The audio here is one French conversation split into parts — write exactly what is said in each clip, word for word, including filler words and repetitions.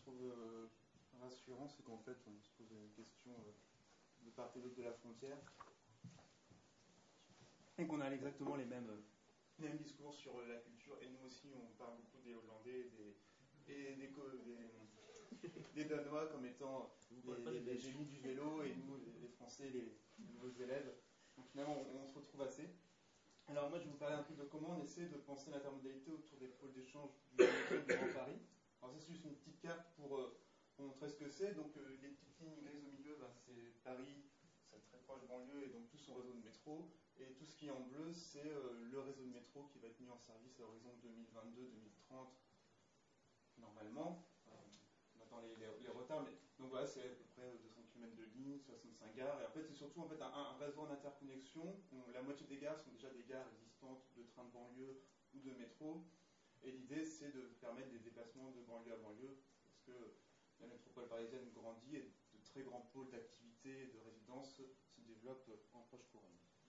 trouve euh, rassurant, c'est qu'en fait, on se pose une question euh, de part et d'autre de la frontière, et qu'on a exactement les mêmes, les mêmes discours sur la culture. Et nous aussi, on parle beaucoup des Hollandais des, et des, des, des Danois comme étant les, les, les génies du vélo, et nous, les, les Français, les, les nouveaux élèves. Donc finalement, on, on se retrouve assez. Alors moi, je vais vous parler un peu de comment on essaie de penser l'intermodalité autour des pôles d'échange du Grand Paris. Alors c'est juste une petite carte pour, euh, pour montrer ce que c'est. Donc euh, les petites lignes grises au milieu, ben, c'est Paris, c'est très proche banlieue, et donc tout son réseau de métro. Et tout ce qui est en bleu, c'est euh, le réseau de métro qui va être mis en service à l'horizon deux mille vingt-deux deux mille trente, normalement. Euh, on attend les, les, les retards, mais donc voilà, c'est à peu près deux cents kilomètres de ligne, soixante-cinq gares. Et en fait, c'est surtout en fait, un, un réseau en interconnexion. On, la moitié des gares sont déjà des gares existantes de trains de banlieue ou de métro. Et l'idée, c'est de permettre des déplacements de banlieue à banlieue, parce que la métropole parisienne grandit et de très grands pôles d'activité et de résidence se développent en proche couronne.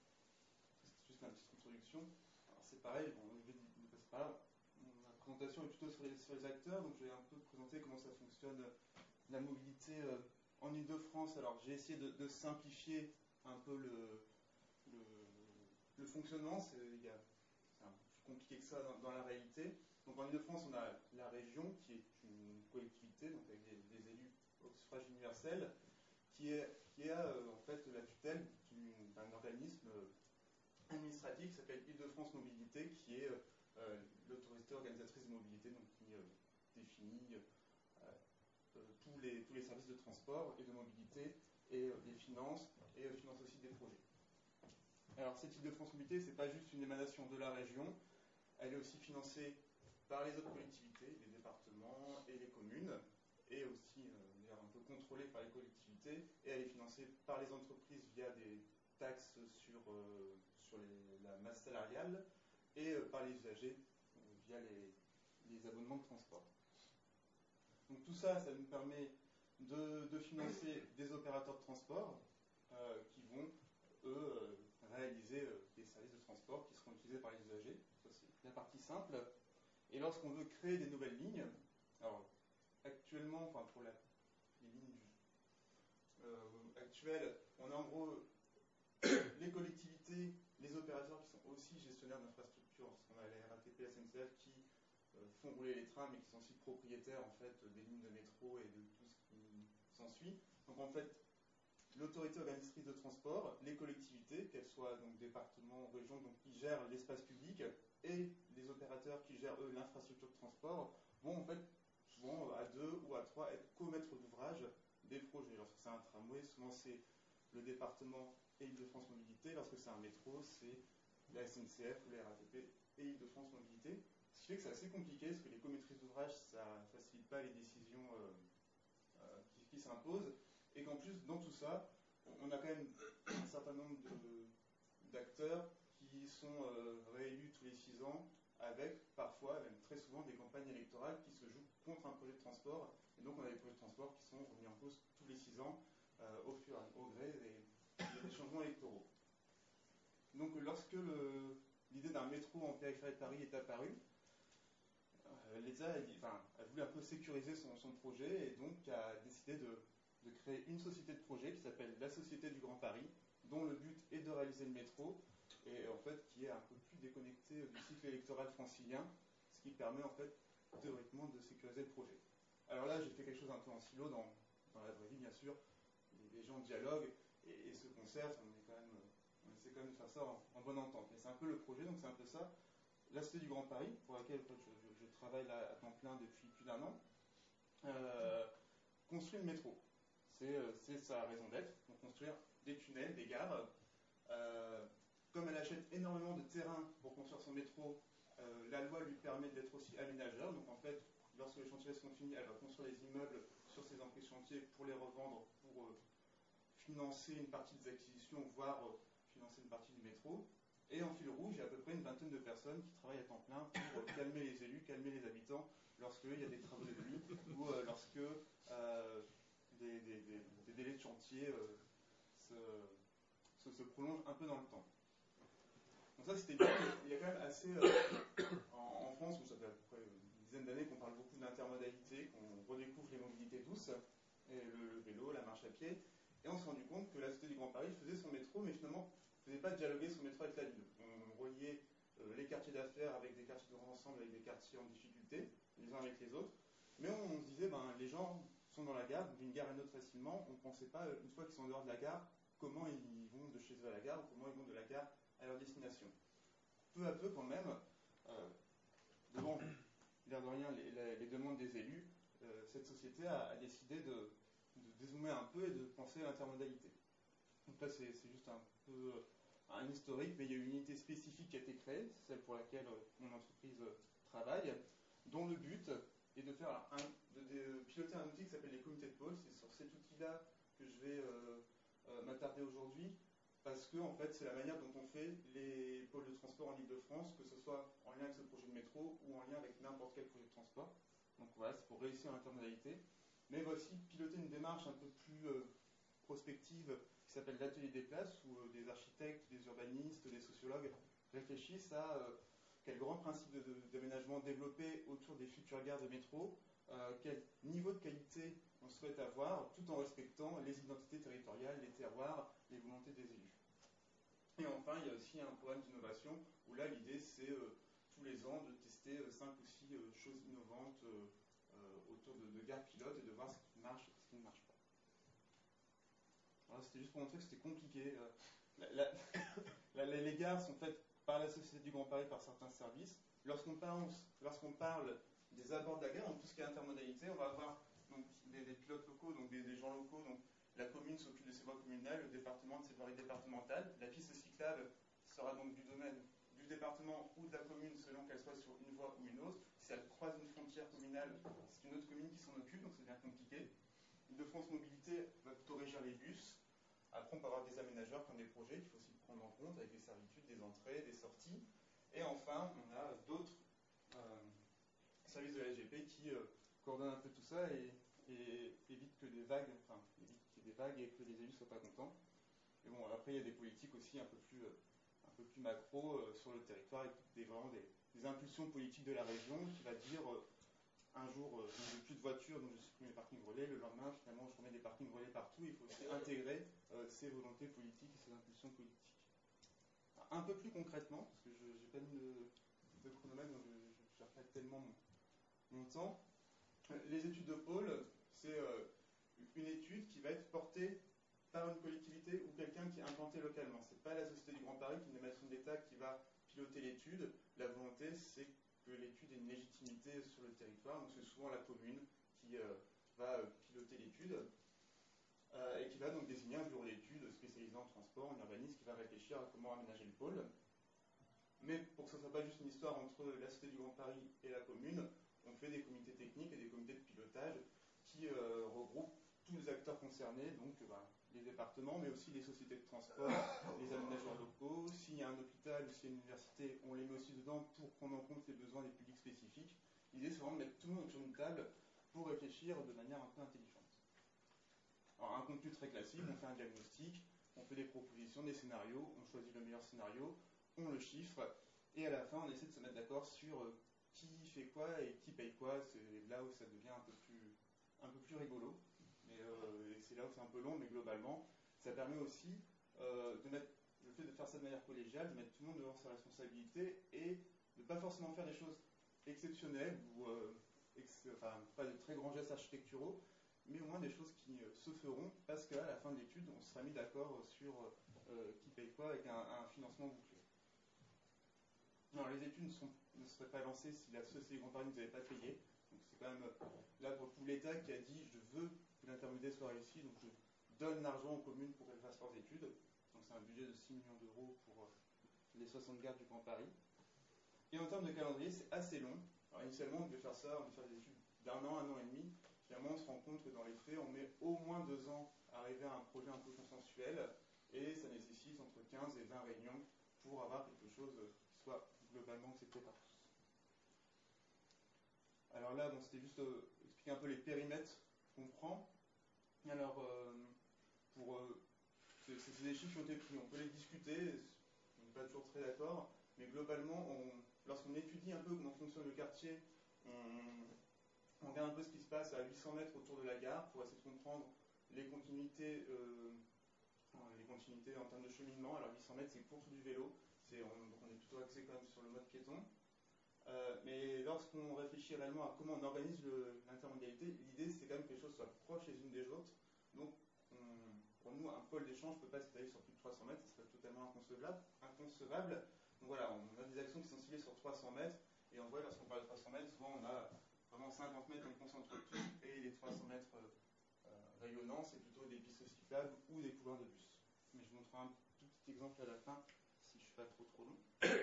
C'est juste une petite introduction. Alors c'est pareil, bon, je vais passer par là. Ma présentation est plutôt sur les, sur les acteurs, donc je vais un peu présenter comment ça fonctionne la mobilité euh, en Ile-de-France. Alors j'ai essayé de, de simplifier un peu le, le, le fonctionnement. C'est, il y a, c'est un peu plus compliqué que ça dans, dans la réalité. Donc en Ile-de-France, on a la région qui est une collectivité, donc avec des, des élus au suffrage universel, qui, est, qui a euh, en fait la tutelle d'un organisme administratif qui s'appelle Ile-de-France Mobilité, qui est euh, l'autorité organisatrice de mobilité, donc qui euh, définit euh, euh, tous, les, tous les services de transport et de mobilité, et euh, les finances, et euh, finance aussi des projets. Alors cette Ile-de-France Mobilité, ce n'est pas juste une émanation de la région, elle est aussi financée par les autres collectivités, les départements et les communes, et aussi euh, d'ailleurs un peu contrôlée par les collectivités, et elle est financée par les entreprises via des taxes sur, euh, sur les, la masse salariale, et euh, par les usagers euh, via les, les abonnements de transport. Donc tout ça, ça nous permet de, de financer des opérateurs de transport euh, qui vont, eux, euh, réaliser euh, des services de transport qui seront utilisés par les usagers. Ça, c'est la partie simple. Et lorsqu'on veut créer des nouvelles lignes, alors actuellement, enfin pour la, les lignes euh, actuelles, on a en gros les collectivités, les opérateurs qui sont aussi gestionnaires d'infrastructures, parce qu'on a la R A T P, S N C F qui euh, font rouler les trains, mais qui sont aussi propriétaires en fait des lignes de métro et de tout ce qui s'ensuit. Donc en fait, l'autorité organisatrice de transport, les collectivités, qu'elles soient donc départements, régions, donc qui gèrent l'espace public, et les opérateurs qui gèrent eux l'infrastructure de transport, vont en fait souvent à deux ou à trois être co-maîtres d'ouvrage des projets. Lorsque c'est un tramway, souvent c'est le département et Ile-de-France Mobilité. Lorsque c'est un métro, c'est la S N C F ou la R A T P et Ile-de-France Mobilité. Ce qui fait que c'est assez compliqué, parce que les co-maîtrises d'ouvrage, ça ne facilite pas les décisions euh, euh, qui, qui s'imposent, et qu'en plus, dans tout ça, on a quand même un certain nombre d'acteurs qui sont euh, réélus tous les six ans, avec parfois, même très souvent, des campagnes électorales qui se jouent contre un projet de transport. Et donc on a des projets de transport qui sont remis en cause tous les six ans, euh, au fur et au gré des, des changements électoraux. Donc lorsque l'idée d'un métro en périphérie de Paris est apparue, euh, l'État a, enfin, a voulu un peu sécuriser son, son projet, et donc a décidé de, de créer une société de projet qui s'appelle la Société du Grand Paris, dont le but est de réaliser le métro, et en fait qui est un peu plus déconnecté du cycle électoral francilien, ce qui permet en fait théoriquement de sécuriser le projet. Alors là, j'ai fait quelque chose un peu en silo dans, dans la vraie vie, bien sûr. Les, les gens dialoguent et, et se concertent, on, est quand même, on essaie quand même de faire ça en, en bonne entente. Mais c'est un peu le projet, donc c'est un peu ça. La Cité du Grand Paris, pour laquelle en fait, je, je, je travaille là à temps plein depuis plus d'un an, euh, construit le métro. C'est euh, sa raison d'être, donc construire des tunnels, des gares. Euh, comme elle achète énormément de terrain pour construire son métro, euh, la loi lui permet d'être aussi aménageur. Donc en fait, lorsque les chantiers seront finis, elle va construire des immeubles sur ses emprises chantiers pour les revendre, pour euh, financer une partie des acquisitions, voire euh, financer une partie du métro. Et en fil rouge, il y a à peu près une vingtaine de personnes qui travaillent à temps plein pour euh, calmer les élus, calmer les habitants lorsqu'il y a des travaux de nuit ou euh, lorsque euh, des, des, des, des délais de chantier euh, se, se, se prolongent un peu dans le temps. Donc ça, c'était bien. Il y a quand même assez... Euh, en, en France, où ça fait à peu près une dizaine d'années qu'on parle beaucoup d'intermodalité, qu'on redécouvre les mobilités tous, et le, le vélo, la marche à pied, et on s'est rendu compte que la Société du Grand Paris faisait son métro, mais finalement ne faisait pas dialoguer son métro avec la ville. On reliait euh, les quartiers d'affaires avec des quartiers de grand ensemble, avec des quartiers en difficulté, les uns avec les autres, mais on, on se disait, ben, les gens sont dans la gare, d'une gare à une autre facilement, on ne pensait pas, une fois qu'ils sont en dehors de la gare, comment ils vont de chez eux à la gare, ou comment ils vont de la gare à leur destination. Peu à peu, quand même, euh, devant, l'air de rien, les, les, les demandes des élus, euh, cette société a, a décidé de, de dézoomer un peu et de penser à l'intermodalité. Donc là, c'est juste un peu un historique, mais il y a une unité spécifique qui a été créée, celle pour laquelle mon entreprise travaille, dont le but est de, faire un, de, de piloter un outil qui s'appelle les comités de pôle. C'est sur cet outil-là que je vais euh, euh, m'attarder aujourd'hui, parce que en fait, c'est la manière dont on fait les pôles de transport en Ile-de-France, que ce soit en lien avec ce projet de métro ou en lien avec n'importe quel projet de transport. Donc voilà, c'est pour réussir l'intermodalité. Mais il va aussi piloter une démarche un peu plus euh, prospective qui s'appelle l'atelier des places, où euh, des architectes, des urbanistes, des sociologues réfléchissent à euh, quel grand principe d'aménagement de, de, développer autour des futures gares de métro, euh, quel niveau de qualité on souhaite avoir, tout en respectant les identités territoriales, les terroirs, les volontés des élus. Et enfin, il y a aussi un programme d'innovation, où là, l'idée, c'est euh, tous les ans de tester euh, cinq ou six euh, choses innovantes euh, euh, autour de, de gares pilotes et de voir ce qui marche et ce qui ne marche pas. C'était juste pour montrer que c'était compliqué. La, la, la, les gares sont faites par la Société du Grand Paris, par certains services. Lorsqu'on parle, lorsqu'on parle des abords de la gare, donc tout ce qui est intermodalité, on va avoir donc, des, des pilotes locaux, donc des, des gens locaux. Donc, la commune s'occupe de ses voies communales, le département de ses voies départementales. La piste cyclable sera donc du domaine du département ou de la commune, selon qu'elle soit sur une voie ou une autre. Si elle croise une frontière communale, c'est une autre commune qui s'en occupe, donc c'est bien compliqué. Île-de-France Mobilité va plutôt régir les bus. Après, on peut avoir des aménageurs qui ont des projets qu'il faut aussi prendre en compte, avec des servitudes, des entrées, des sorties. Et enfin, on a d'autres euh, services de la S G P qui euh, coordonnent un peu tout ça et, et évitent que des vagues, enfin, évitent qu'il y ait des vagues et que les élus ne soient pas contents. Et bon, après, il y a des politiques aussi un peu plus, euh, un peu plus macro euh, sur le territoire, avec des, vraiment des, des impulsions politiques de la région qui va dire euh, un jour, euh, je n'ai plus de voiture, donc je supprime les parkings relais. Le lendemain, finalement, je remets des parkings relais partout. Il faut aussi intégrer euh, ces volontés politiques et ces impulsions politiques. Alors, un peu plus concrètement, parce que je n'ai pas mis de, de chronomètre, donc je ne gère pas tellement mon, mon temps. Les études de pôle, c'est euh, une étude qui va être portée par une collectivité ou quelqu'un qui est implanté localement. Ce n'est pas la Société du Grand Paris, qui est une émanation de l'État, qui va piloter l'étude. La volonté, c'est que l'étude ait une légitimité sur le territoire. Donc c'est souvent la commune qui euh, va euh, piloter l'étude euh, et qui va donc désigner un bureau d'études spécialisé en transport, en urbanisme, qui va réfléchir à comment aménager le pôle. Mais pour que ce ne soit pas juste une histoire entre la Société du Grand Paris et la commune, on fait des comités techniques et des comités de pilotage qui euh, regroupent tous les acteurs concernés, donc euh, bah, les départements, mais aussi les sociétés de transport, les aménageurs locaux. S'il y a un hôpital ou s'il y a une université, on les met aussi dedans pour prendre en compte les besoins des publics spécifiques. L'idée, c'est vraiment de mettre tout le monde sur une table pour réfléchir de manière un peu intelligente. Alors, un contenu très classique, on fait un diagnostic, on fait des propositions, des scénarios, on choisit le meilleur scénario, on le chiffre, et à la fin, on essaie de se mettre d'accord sur euh, qui fait quoi et qui paye quoi. C'est là où ça devient un peu plus, un peu plus rigolo. Mais euh, c'est là où c'est un peu long, mais globalement, ça permet aussi euh, de mettre le fait de faire ça de manière collégiale, de mettre tout le monde devant ses responsabilités et de ne pas forcément faire des choses exceptionnelles ou euh, ex enfin, pas de très grands gestes architecturaux, mais au moins des choses qui euh, se feront parce qu'à la fin de l'étude, on sera mis d'accord sur euh, qui paye quoi avec un, un financement bouclé. Alors, les études ne, sont, ne seraient pas lancées si la Société du Grand Paris ne nous avait pas payé. Donc c'est quand même là pour tout l'État qui a dit je veux que l'intermodalité soit réussie, donc je donne l'argent aux communes pour qu'elles fassent leurs études. Donc c'est un budget de six millions d'euros pour les soixante gares du Grand Paris. Et en termes de calendrier, c'est assez long. Alors initialement, on devait faire ça, on devait faire des études d'un an, un an et demi. Finalement, on se rend compte que dans les faits, on met au moins deux ans à arriver à un projet un peu consensuel, et ça nécessite entre quinze et vingt réunions pour avoir quelque chose qui soit globalement accepté par tous. Alors là, bon, c'était juste euh, expliquer un peu les périmètres qu'on prend. Alors, euh, pour euh, c'est, c'est des chiffres qui ont été pris, on peut les discuter, on n'est pas toujours très d'accord, mais globalement, on, lorsqu'on étudie un peu comment fonctionne le quartier, on, on regarde un peu ce qui se passe à huit cents mètres autour de la gare pour essayer de comprendre les continuités, euh, les continuités en termes de cheminement. Alors huit cents mètres, c'est course du vélo, c'est, on, donc on est plutôt axé quand même sur le mode piéton. Euh, mais lorsqu'on réfléchit réellement à comment on organise l'intermodalité, l'idée c'est quand même que les choses soient proches les unes des autres. Donc on, pour nous, un pôle d'échange ne peut pas s'étaler sur plus de trois cents mètres, ce serait totalement inconcevable. inconcevable. Donc voilà, on a des actions qui sont ciblées sur trois cents mètres, et en vrai, lorsqu'on parle de trois cents mètres, souvent on a vraiment cinquante mètres, on concentre tout, et les trois cents mètres euh, rayonnants, c'est plutôt des pistes cyclables ou des couloirs de bus. Mais je vous montrerai un tout petit exemple à la fin, si je ne suis pas trop trop long.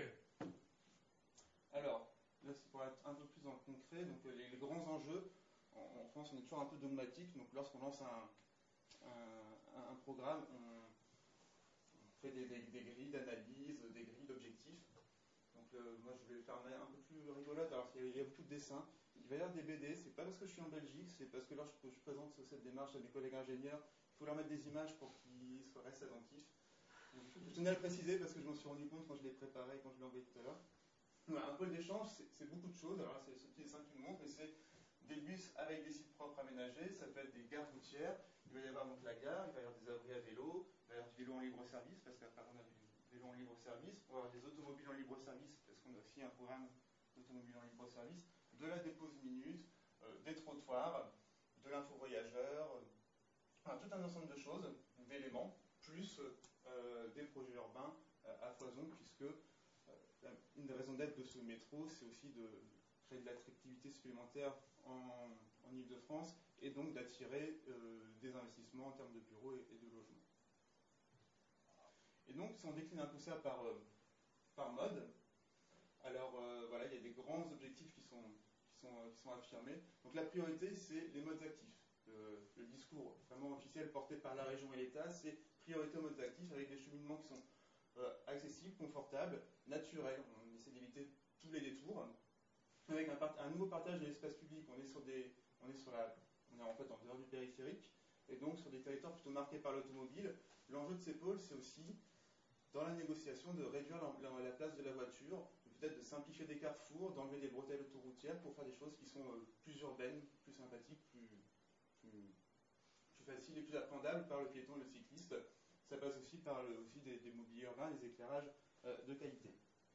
Alors, là c'est pour être un peu plus dans le concret, donc les, les grands enjeux, en, en France on est toujours un peu dogmatique, donc lorsqu'on lance un, un, un programme, on, on fait des, des, des grilles d'analyse, des grilles d'objectifs. Donc euh, moi je vais faire un, un peu plus rigolote, alors il y, a, il y a beaucoup de dessins, il va y avoir des B D, c'est pas parce que je suis en Belgique, c'est parce que lorsque je, je présente cette démarche à mes collègues ingénieurs, il faut leur mettre des images pour qu'ils soient restent attentifs. Donc, je tenais à le préciser parce que je m'en suis rendu compte quand je l'ai préparé, quand je l'ai envoyé tout à l'heure. Voilà, un pôle d'échange, c'est beaucoup de choses. Alors là, c'est ce petit dessin qui me montre, mais c'est des bus avec des sites propres aménagés, ça peut être des gares routières, il va y avoir donc la gare, il va y avoir des abris à vélo, il va y avoir du vélo en libre service, parce qu'à part on a du vélo en libre service, on va avoir des automobiles en libre service, parce qu'on a aussi un programme d'automobiles en libre service, de la dépose minute, euh, des trottoirs, de l'info voyageur, euh, enfin, tout un ensemble de choses, d'éléments, plus euh, des projets urbains euh, à foison, puisque une des raisons d'être de ce métro, c'est aussi de créer de l'attractivité supplémentaire en, en Ile-de-France et donc d'attirer euh, des investissements en termes de bureaux et, et de logements. Et donc, si on décline un peu ça par, euh, par mode, alors euh, voilà, il y a des grands objectifs qui sont, qui sont, euh, qui sont affirmés. Donc la priorité, c'est les modes actifs. Le, le discours vraiment officiel porté par la région et l'État, c'est priorité aux modes actifs avec des cheminements qui sont Euh, accessible, confortable, naturel. On essaie d'éviter tous les détours. Avec un, un nouveau partage de l'espace public, on est sur des, on est sur la, on est en fait en dehors du périphérique, et donc sur des territoires plutôt marqués par l'automobile. L'enjeu de ces pôles, c'est aussi, dans la négociation, de réduire la, la, la place de la voiture, peut-être de simplifier des carrefours, d'enlever des bretelles autoroutières pour faire des choses qui sont euh, plus urbaines, plus sympathiques, plus, plus, plus faciles et plus appréhendables par le piéton et le cycliste. Ça passe aussi par le, aussi des, des mobiliers urbains, des éclairages euh, de qualité.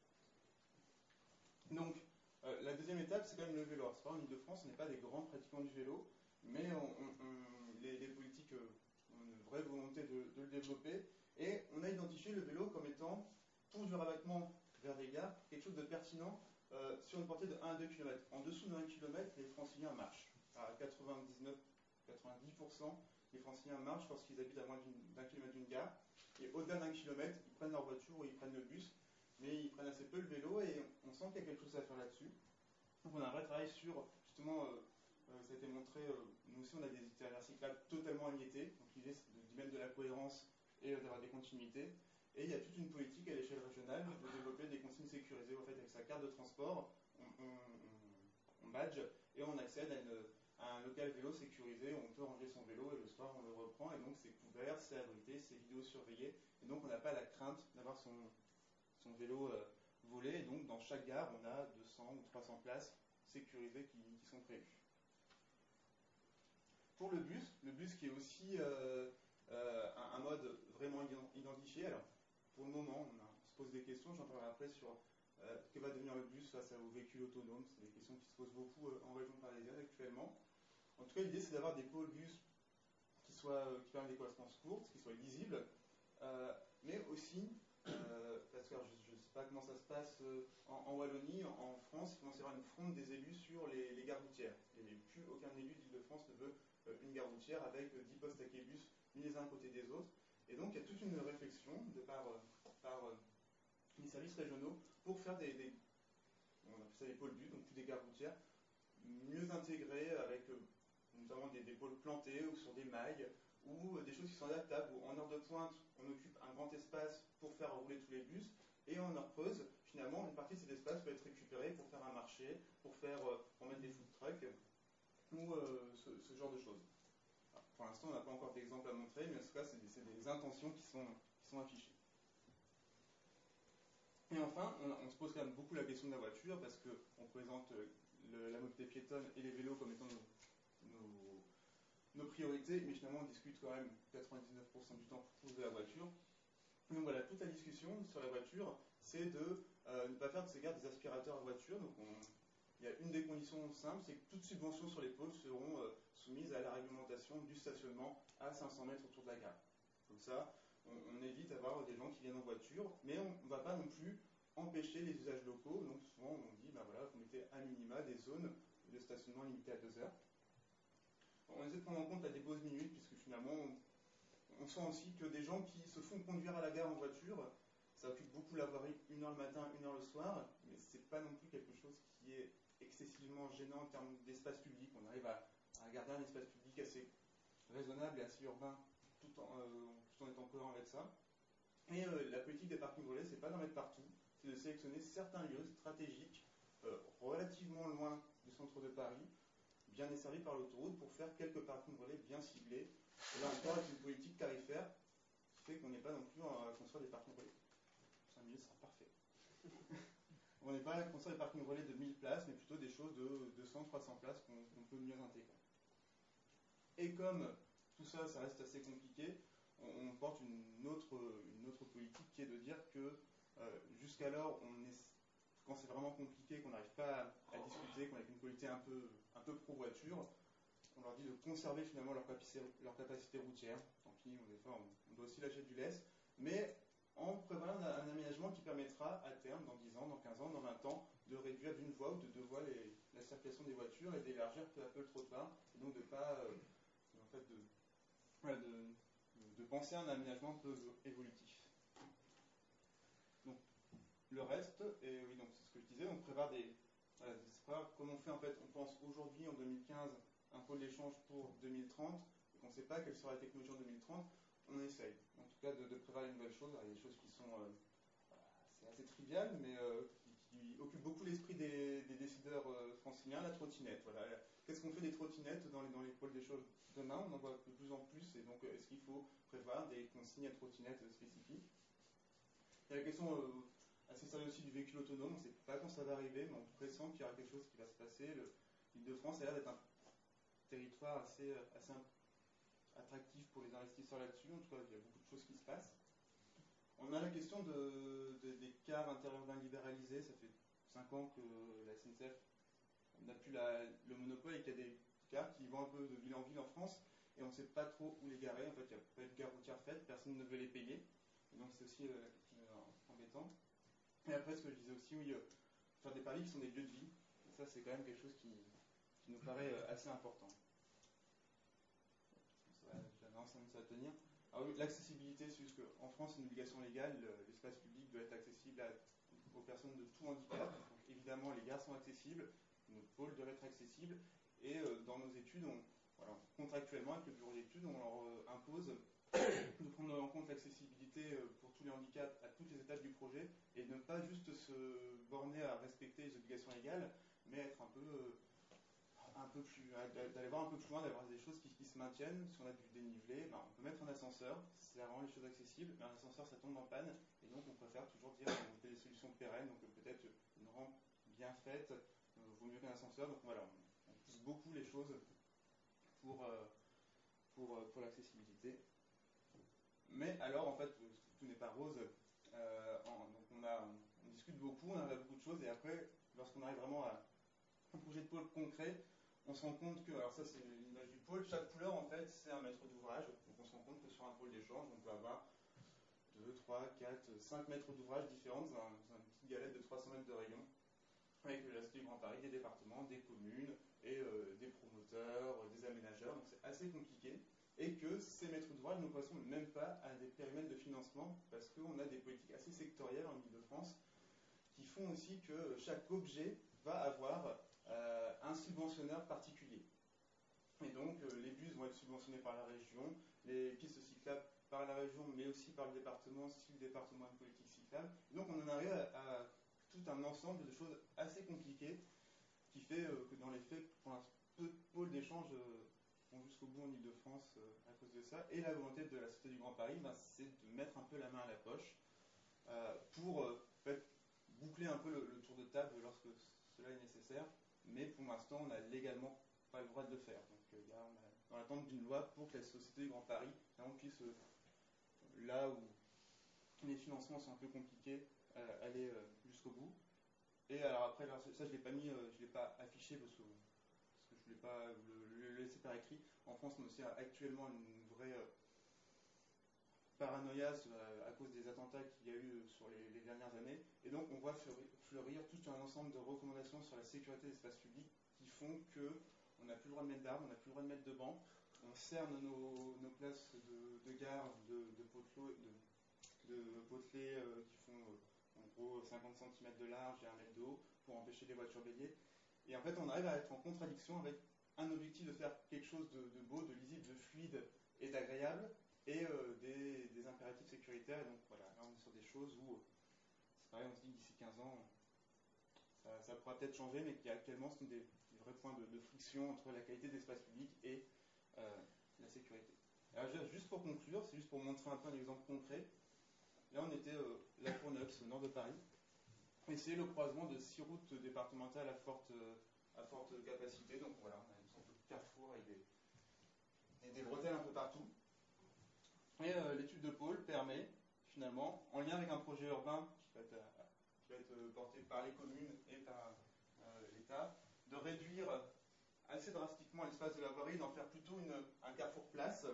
Donc, euh, la deuxième étape, c'est quand même le vélo. C'est pas en Ile-de-France, on n'est pas des grands pratiquants du vélo, mais on, on, on, les, les politiques euh, ont une vraie volonté de, de le développer, et on a identifié le vélo comme étant, pour du rabattement vers des gares, quelque chose de pertinent euh, sur une portée de un à deux kilomètres. En dessous de un kilomètre, les franciliens marchent. À quatre-vingt-dix-neuf à quatre-vingt-dix pour cent, les franciliens marchent lorsqu'ils habitent à moins d'un kilomètre d'une gare, et au-delà d'un kilomètre, ils prennent leur voiture ou ils prennent le bus, mais ils prennent assez peu le vélo, et on sent qu'il y a quelque chose à faire là-dessus. Donc on a un vrai travail sur, justement, euh, euh, ça a été montré, euh, nous aussi on a des itinéraires cyclables totalement émiettés, donc l'idée c'est de mettre de la cohérence et euh, d'avoir des continuités, et il y a toute une politique à l'échelle régionale de développer des consignes sécurisées. En fait, avec sa carte de transport, on, on, on, on badge et on accède à, une, à un local vélo sécurisé où on peut ranger son vélo et le soir on le reprend, et donc c'est couvert, c'est abrité, c'est vidéo-surveillé, et donc on n'a pas la crainte d'avoir son, son vélo euh, volé, et donc dans chaque gare on a deux cents ou trois cents places sécurisées qui, qui sont prévues. Pour le bus, le bus qui est aussi euh, euh, un, un mode vraiment identifié, alors pour le moment on, a, on se pose des questions, j'en parlerai après sur euh, que va devenir le bus face aux véhicules autonomes, c'est des questions qui se posent beaucoup euh, en région parisienne actuellement. En tout cas, l'idée c'est d'avoir des pôles bus qui, soient, qui permettent des correspondances courtes, qui soient lisibles, euh, mais aussi, euh, parce que je ne sais pas comment ça se passe euh, en, en Wallonie, en, en France, il commence à y avoir une fronde des élus sur les, les gares routières. Et plus aucun élu d'Île-de-France ne veut euh, une gare routière avec euh, dix postes à quai bus mis les uns à côté des autres. Et donc il y a toute une réflexion de par, euh, par euh, les services régionaux pour faire des, des, on appelle ça des pôles bus, donc plus des gares routières, mieux intégrées avec euh, notamment des, des pôles plantés ou sur des mailles, ou euh, des choses qui sont adaptables, où en heure de pointe, on occupe un grand espace pour faire rouler tous les bus, et en heure creuse, finalement, une partie de cet espace peut être récupérée pour faire un marché, pour, faire, euh, pour mettre des food trucks, ou euh, ce, ce genre de choses. Alors, pour l'instant, on n'a pas encore d'exemple à montrer, mais en tout cas, c'est des, des intentions qui sont, qui sont affichées. Et enfin, on, on se pose quand même beaucoup la question de la voiture, parce qu'on présente le, la mobilité piétonne et les vélos comme étant nos, nos, nos priorités, mais finalement on discute quand même quatre-vingt-dix-neuf pour cent du temps de la voiture. Donc voilà, toute la discussion sur la voiture, c'est de euh, ne pas faire de ces gares des aspirateurs à voiture. Donc on, il y a une des conditions simples, c'est que toutes subventions sur les pôles seront euh, soumises à la réglementation du stationnement à cinq cents mètres autour de la gare. Comme ça, on, on évite d'avoir des gens qui viennent en voiture, mais on ne va pas non plus empêcher les usages locaux. Donc souvent on dit, ben voilà, vous mettez à minima des zones de stationnement limitées à deux heures. On essaie de prendre en compte la dépose minute, puisque finalement, on, on sent aussi que des gens qui se font conduire à la gare en voiture, ça occupe beaucoup la voirie, une heure le matin, une heure le soir, mais c'est pas non plus quelque chose qui est excessivement gênant en termes d'espace public. On arrive à, à garder un espace public assez raisonnable et assez urbain, tout en, euh, tout en étant cohérent avec ça. Et euh, la politique des parkings relais, c'est pas d'en mettre partout, c'est de sélectionner certains lieux stratégiques, euh, relativement loin du centre de Paris, bien desservis par l'autoroute, pour faire quelques parkings relais bien ciblés. Et là encore, avec une politique tarifaire qui fait qu'on n'est pas non plus à construire des parkings relais. cinq minutes sera parfait. On n'est pas à construire des parkings relais de mille places, mais plutôt des choses de deux cents à trois cents places qu'on qu'on peut mieux intégrer. Et comme tout ça, ça reste assez compliqué, on, on porte une autre, une autre politique qui est de dire que euh, jusqu'alors, on est, quand c'est vraiment compliqué, qu'on n'arrive pas à, à discuter, qu'on a une politique un peu, un peu pro-voiture, on leur dit de conserver finalement leur capacité, leur capacité routière. Tant pis, on, des fois, on, on doit aussi lâcher du lest, mais en prévoyant un, un aménagement qui permettra à terme, dans dix ans, dans quinze ans, dans vingt ans, de réduire d'une voie ou de deux voies les, la circulation des voitures et d'élargir peu à peu le trottoir, et donc de ne pas, euh, en fait, de, voilà, de, de penser à un aménagement un peu évolutif. Donc, le reste, et oui, donc c'est ce que je disais, on prépare des, voilà, des prévoir comme on fait en fait, on pense aujourd'hui en deux mille quinze un pôle d'échange pour deux mille trente, et qu'on ne sait pas quelle sera la technologie en deux mille trente, on essaye, en tout cas, de, de préparer une nouvelle chose. Alors, il y a des choses qui sont euh, c'est assez trivial, mais euh, qui, qui occupe beaucoup l'esprit des, des décideurs euh, franciliens, la trottinette. Voilà. Qu'est-ce qu'on fait des trottinettes dans les, dans les pôles d'échange demain? On en voit de plus en plus, et donc euh, est-ce qu'il faut prévoir des consignes à trottinettes spécifiques? Il y a la question euh, assez sérieuse aussi du véhicule autonome. On ne sait pas quand ça va arriver, mais on pressent qu'il y aura quelque chose qui va se passer. L'Île-de-France a l'air d'être un territoire assez, assez attractif pour les investisseurs là-dessus. En tout cas, il y a beaucoup de choses qui se passent. On a la question de, de, des cars interurbains libéralisés. Ça fait cinq ans que la S N C F n'a plus la, le monopole et qu'il y a des cars qui vont un peu de ville en ville en France et on ne sait pas trop où les garer. En fait, il n'y a pas de gare routière faite, personne ne veut les payer. Et donc c'est aussi euh, euh, embêtant. Et après, ce que je disais aussi, oui, euh, faire des paris qui sont des lieux de vie. Et ça, c'est quand même quelque chose qui, qui nous paraît euh, assez important. J'avance, ça va tenir. Alors, l'accessibilité, c'est juste qu'en France, c'est une obligation légale. L'espace public doit être accessible à, aux personnes de tout handicap. Donc, évidemment, les gares sont accessibles, nos pôles doivent être accessibles. Et euh, dans nos études, on, voilà, contractuellement, avec le bureau d'études, on leur euh, impose de prendre en compte l'accessibilité euh, pour tous les handicaps à toutes les étapes du projet et ne pas juste se borner à respecter les obligations légales, mais être un peu. Euh, un peu plus, d'aller voir un peu plus loin, d'avoir des choses qui, qui se maintiennent. Si on a du dénivelé, ben, on peut mettre un ascenseur, c'est vraiment les choses accessibles, mais un ascenseur ça tombe en panne, et donc on préfère toujours dire on fait des solutions pérennes, donc peut-être une rampe bien faite euh, vaut mieux qu'un ascenseur. Donc voilà, on, on pousse beaucoup les choses pour, euh, pour, pour l'accessibilité. Mais alors en fait, tout n'est pas rose. Euh, en, donc on, a, on discute beaucoup, on arrive à beaucoup de choses, et après, lorsqu'on arrive vraiment à un projet de pôle concret, on se rend compte que, alors ça c'est l'image du pôle, chaque couleur en fait c'est un mètre d'ouvrage, donc on se rend compte que sur un pôle d'échange on peut avoir deux, trois, quatre, cinq mètres d'ouvrage différents dans, un, dans une petite galette de trois cents mètres de rayon, avec la Cité du Grand Paris, des départements, des communes, et euh, des promoteurs, euh, des aménageurs, donc c'est assez compliqué, et que ces mètres d'ouvrage ne correspondent même pas à des périmètres de financement, parce qu'on a des politiques assez sectorielles en Ile-de-France, qui font aussi que chaque objet va avoir euh, un subventionneur particulier. Et donc, euh, les bus vont être subventionnés par la région, les pistes cyclables par la région, mais aussi par le département, si le département a une politique cyclable. Et donc, on en arrive à, à tout un ensemble de choses assez compliquées qui fait euh, que dans les faits, pour un peu de pôles d'échange euh, vont jusqu'au bout en Ile-de-France euh, à cause de ça. Et la volonté de la Cité du Grand Paris, ben, c'est de mettre un peu la main à la poche euh, pour euh, en fait, boucler un peu le, le tour de table lorsque cela est nécessaire. mais pour l'instant, on n'a légalement pas le droit de le faire. Donc, euh, il y a, on a dans l'attente d'une loi pour que la Société du Grand Paris puisse, euh, là où les financements sont un peu compliqués, euh, aller euh, jusqu'au bout. Et alors après, là, ça je l'ai pas mis, euh, je l'ai pas affiché parce que, parce que je voulais pas le, le laisser par écrit. En France, on a aussi actuellement une vraie euh, paranoïa à, à cause des attentats qu'il y a eu sur les, les dernières années. Et donc, on voit fleurir, fleurir tout un ensemble de recommandations sur la sécurité des espaces publics qui font que on n'a plus le droit de mettre d'armes, on n'a plus le droit de mettre de bancs, on cerne nos, nos places de, de gare, de, de poteaux, de, de potelets euh, qui font euh, en gros cinquante centimètres de large et un mètre de haut pour empêcher les voitures béliers. Et en fait, on arrive à être en contradiction avec un objectif de faire quelque chose de, de beau, de lisible, de fluide et d'agréable, et euh, des, des impératifs sécuritaires. Et donc voilà, là on est sur des choses où, c'est pareil, on se dit que d'ici quinze ans, ça, ça pourra peut-être changer, mais qui actuellement sont des, des vrais points de, de friction entre la qualité de l'espace public et euh, la sécurité. Alors juste pour conclure, c'est juste pour montrer un peu un exemple concret. Là on était euh, la Courneuve, au nord de Paris, et c'est le croisement de six routes départementales à forte, euh, à forte capacité. Donc voilà, on a une sorte de carrefour avec des, des, des bretelles un peu partout. Et euh, l'étude de pôle permet, finalement, en lien avec un projet urbain qui va être, euh, qui va être porté par les communes et par euh, l'État, de réduire assez drastiquement l'espace de la voirie, d'en faire plutôt une, un carrefour-place,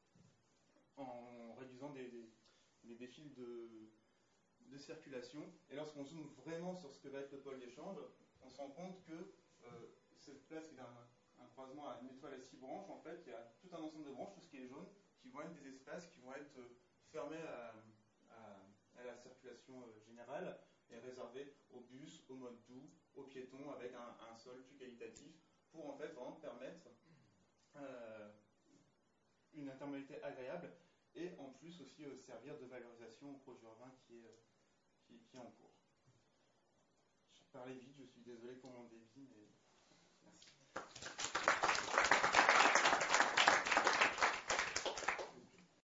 en réduisant des, des, des défis de, de circulation. Et lorsqu'on zoome vraiment sur ce que va être le pôle d'échange, on se rend compte que euh, cette place qui est un, un croisement à une étoile à six branches, en fait, il y a tout un ensemble de branches, tout ce qui est jaune, qui vont être des espaces qui vont être fermés à, à, à la circulation générale et réservés aux bus, aux modes doux, aux piétons, avec un, un sol plus qualitatif, pour en fait vraiment permettre euh, une intermodalité agréable et en plus aussi euh, servir de valorisation au projet urbain qui est, euh, qui, qui est en cours. Je parlais vite, je suis désolé pour mon débit, mais merci.